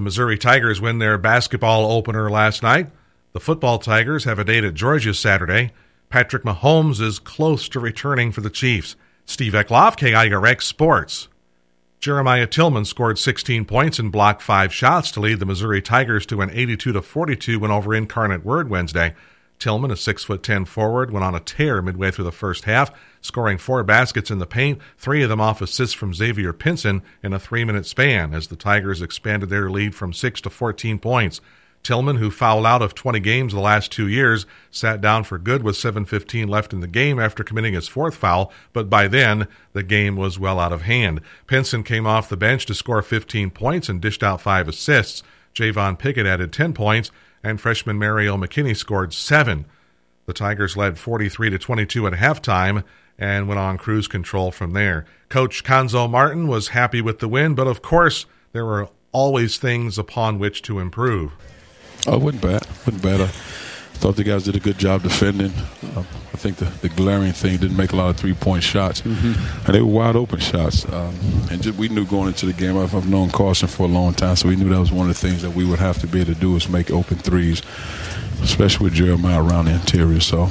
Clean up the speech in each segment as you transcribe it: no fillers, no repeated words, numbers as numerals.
Missouri Tigers win their basketball opener last night. The football Tigers have a date at Georgia Saturday. Patrick Mahomes is close to returning for the Chiefs. Steve Ekloff, KIRX Sports. Jeremiah Tillman scored 16 points and blocked 5 shots to lead the Missouri Tigers to an 82-42 win over Incarnate Word Wednesday. Tillman, a 6'10" forward, went on a tear midway through the first half, scoring 4 baskets in the paint, 3 of them off assists from Xavier Pinson in a 3-minute span as the Tigers expanded their lead from 6 to 14 points. Tillman, who fouled out of 20 games the last 2 years, sat down for good with 7:15 left in the game after committing his 4th foul, but by then, the game was well out of hand. Pinson came off the bench to score 15 points and dished out 5 assists. Javon Pickett added 10 points, and freshman Mario McKinney scored 7. The Tigers led 43-22 at halftime and went on cruise control from there. Coach Conzo Martin was happy with the win, but of course, there were always things upon which to improve. Oh, it wasn't bad. I thought the guys did a good job defending. I think the glaring thing didn't make a lot of three-point shots, and they were wide open shots. And we knew going into the game, I've known Carson for a long time, so we knew that was one of the things that we would have to be able to do is make open threes, especially with Jeremiah around the interior. So,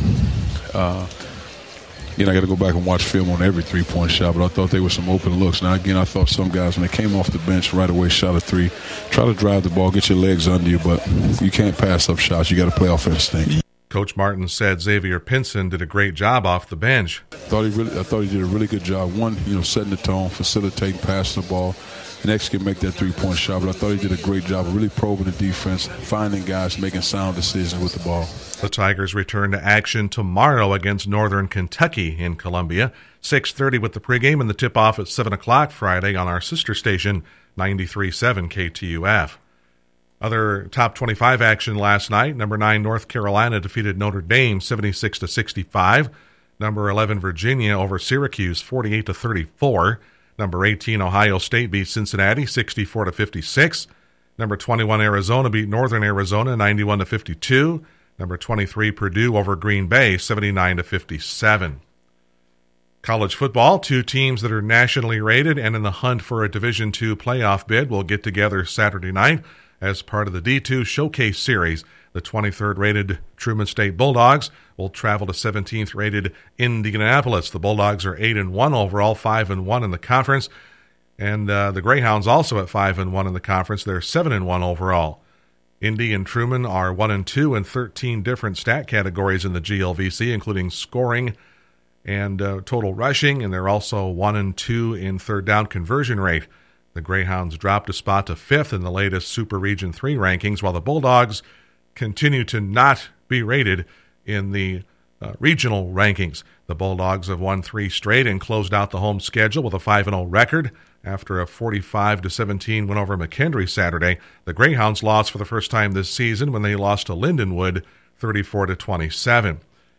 I got to go back and watch film on every three-point shot, but I thought there were some open looks. Now, again, I thought some guys, when they came off the bench right away, shot a 3, try to drive the ball, get your legs under you, but you can't pass up shots. You got to play off instinct. Coach Martin said Xavier Pinson did a great job off the bench. I thought he did a really good job. One, setting the tone, facilitating, passing the ball. The next can make that three-point shot, but I thought he did a great job of really probing the defense, finding guys, making sound decisions with the ball. The Tigers return to action tomorrow against Northern Kentucky in Columbia. 6:30 with the pregame and the tip-off at 7 o'clock Friday on our sister station, 93.7 KTUF. Other top 25 action last night. Number 9 North Carolina defeated Notre Dame 76-65. Number 11 Virginia over Syracuse 48-34. Number 18 Ohio State beat Cincinnati 64-56. Number 21 Arizona beat Northern Arizona 91-52. Number 23 Purdue over Green Bay 79-57. College football, 2 teams that are nationally rated and in the hunt for a Division II playoff bid will get together Saturday night as part of the D2 Showcase Series. The 23rd rated Truman State Bulldogs will travel to 17th rated Indianapolis. The Bulldogs are 8-1 overall, 5-1 in the conference. And the Greyhounds also at 5-1 in the conference. They're 7-1 overall. Indy and Truman are 1-2 in 13 different stat categories in the GLVC, including scoring and total rushing, and they're also 1-2 in third down conversion rate. The Greyhounds dropped a spot to 5th in the latest Super Region 3 rankings, while the Bulldogs continue to not be rated in the regional rankings. The Bulldogs have won 3 straight and closed out the home schedule with a 5-0 record after a 45-17 win over McKendree Saturday. The Greyhounds lost for the first time this season when they lost to Lindenwood 34-27.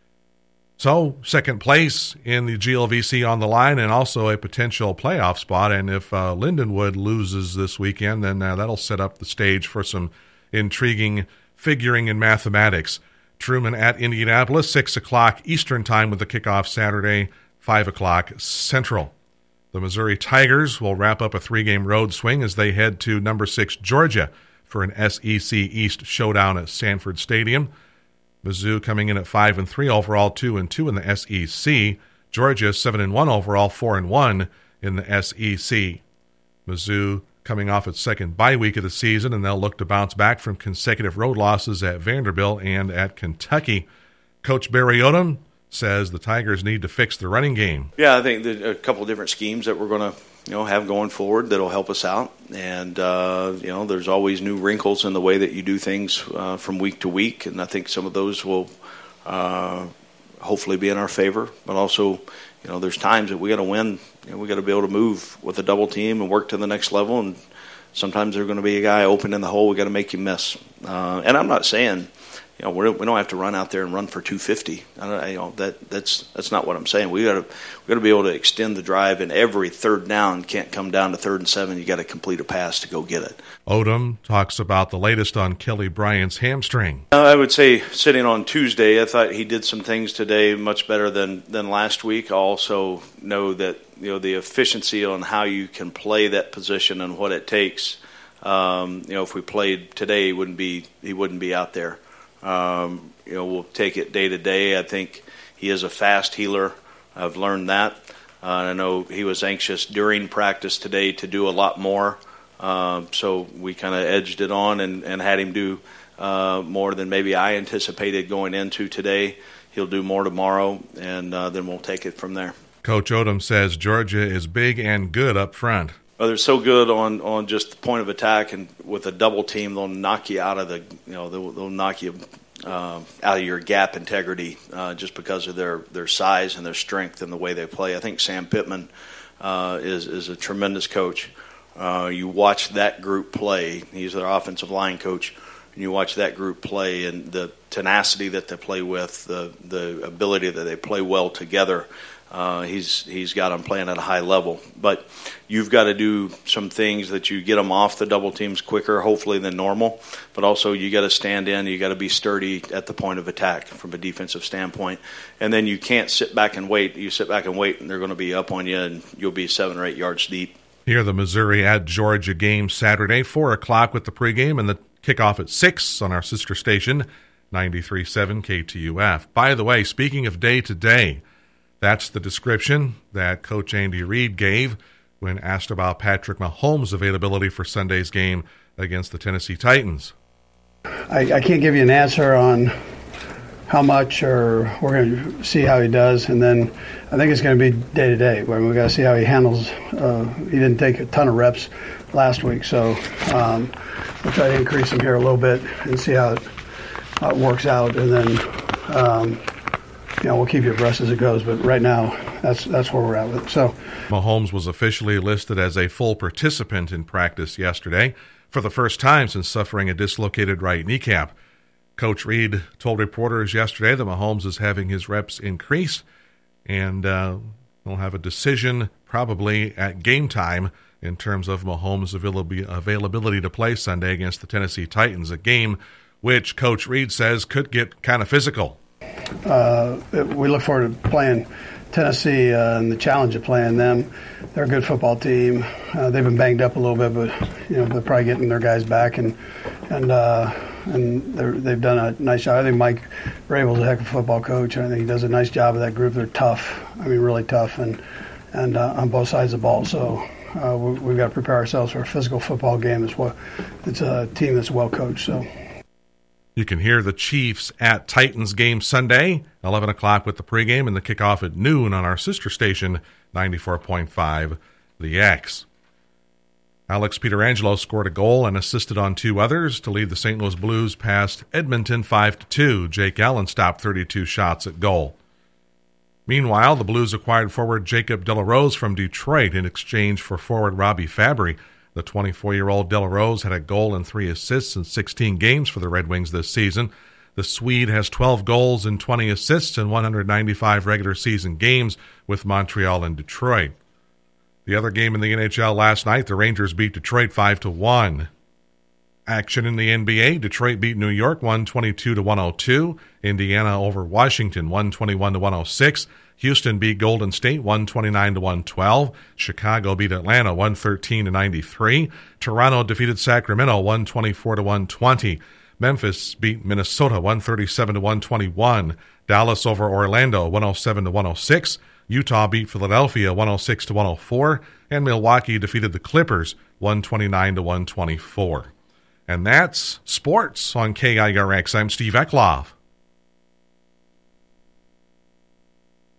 So, second place in the GLVC on the line and also a potential playoff spot. And if Lindenwood loses this weekend, then that'll set up the stage for some intriguing figuring in mathematics. Truman at Indianapolis, 6 o'clock Eastern Time with the kickoff Saturday, 5 o'clock Central. The Missouri Tigers will wrap up a 3-game road swing as they head to number 6 Georgia for an SEC East showdown at Sanford Stadium. Mizzou coming in at 5-3 overall, 2-2 in the SEC. Georgia 7-1 overall, 4-1 in the SEC. Mizzou coming off its second bye week of the season, and they'll look to bounce back from consecutive road losses at Vanderbilt and at Kentucky. Coach Barry Odom says the Tigers need to fix the running game. Yeah, I think there's a couple of different schemes that we're going to have going forward that'll help us out. And, there's always new wrinkles in the way that you do things from week to week, and I think some of those will hopefully be in our favor. But also, there's times that we got to win. We got to be able to move with a double team and work to the next level. And sometimes there's going to be a guy open in the hole. We got to make you miss. And I'm not saying, we don't have to run out there and run for 250. That's not what I'm saying. We got to be able to extend the drive, and every third down can't come down to 3rd and 7. You got to complete a pass to go get it. Odom talks about the latest on Kelly Bryant's hamstring. I would say sitting on Tuesday, I thought he did some things today much better than last week. I also know that the efficiency on how you can play that position and what it takes If we played today, he wouldn't be out there. We'll take it day to day. I think he is a fast healer. I've learned that. I know he was anxious during practice today to do a lot more. So we kind of edged it on and had him do more than maybe I anticipated going into today. He'll do more tomorrow, and then we'll take it from there. Coach Odom says Georgia is big and good up front. Well, they're so good on just the point of attack, and with a double team, they'll knock you out of they'll knock you out of your gap integrity just because of their size and their strength and the way they play. I think Sam Pittman is a tremendous coach. You watch that group play. He's their offensive line coach. And you watch that group play and the tenacity that they play with, the ability that they play well together. He's got them playing at a high level. But you've got to do some things that you get them off the double teams quicker, hopefully, than normal. But also you got to stand in. You got to be sturdy at the point of attack from a defensive standpoint. And then you can't sit back and wait. You sit back and wait, and they're going to be up on you, and you'll be 7 or 8 yards deep. Here, the Missouri at Georgia game Saturday, 4 o'clock with the pregame and the kickoff at 6 on our sister station, 93.7 KTUF. By the way, speaking of day-to-day, that's the description that Coach Andy Reid gave when asked about Patrick Mahomes' availability for Sunday's game against the Tennessee Titans. I can't give you an answer on how much, or we're going to see how he does, and then I think it's going to be day-to-day. We've got to see how he handles. He didn't take a ton of reps last week, so we'll try to increase him here a little bit and see how it works out, and then we'll keep you abreast as it goes. But right now, that's where we're at with it. So Mahomes was officially listed as a full participant in practice yesterday for the first time since suffering a dislocated right kneecap. Coach Reid told reporters yesterday that Mahomes is having his reps increased, and we'll have a decision probably at game time in terms of Mahomes' availability to play Sunday against the Tennessee Titans, a game which Coach Reid says could get kind of physical. We look forward to playing Tennessee and the challenge of playing them. They're a good football team. They've been banged up a little bit, but they're probably getting their guys back, and they've done a nice job. I think Mike Vrabel's a heck of a football coach. I think he does a nice job of that group. They're tough. I mean, really tough, and on both sides of the ball. So we've got to prepare ourselves for a physical football game as well. It's a team that's well coached. So. You can hear the Chiefs at Titans game Sunday, 11 o'clock with the pregame and the kickoff at noon on our sister station, 94.5 The X. Alex Pietrangelo scored a goal and assisted on 2 others to lead the St. Louis Blues past Edmonton 5-2. Jake Allen stopped 32 shots at goal. Meanwhile, the Blues acquired forward Jacob Delarose from Detroit in exchange for forward Robbie Fabry. The 24-year-old Delarose had a goal and 3 assists in 16 games for the Red Wings this season. The Swede has 12 goals and 20 assists in 195 regular season games with Montreal and Detroit. The other game in the NHL last night, the Rangers beat Detroit 5-1. Action in the NBA, Detroit beat New York 122-102. Indiana over Washington 121-106. Houston beat Golden State 129-112. Chicago beat Atlanta 113-93. Toronto defeated Sacramento 124-120. Memphis beat Minnesota 137-121. Dallas over Orlando 107-106. Utah beat Philadelphia 106-104. And Milwaukee defeated the Clippers 129-124. And that's sports on KIRX. I'm Steve Eklof.